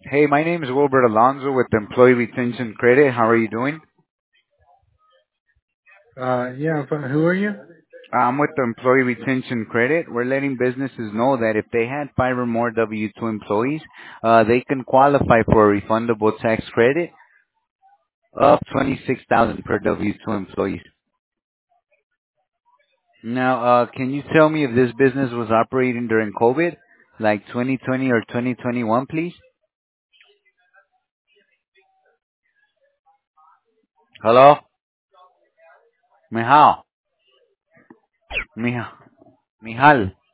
Hey, my name is Wilbert Alonso with Employee Retention Credit. How are you doing? Yeah, I'm fine. Who are you? I'm with the Employee Retention Credit. We're letting businesses know that if they had five or more W-2 employees, they can qualify for a refundable tax credit of $26,000 per W-2 employee. Now, can you tell me if this business was operating during COVID, like 2020 or 2021, please? Hello? Mijal. Mijal. Mijal.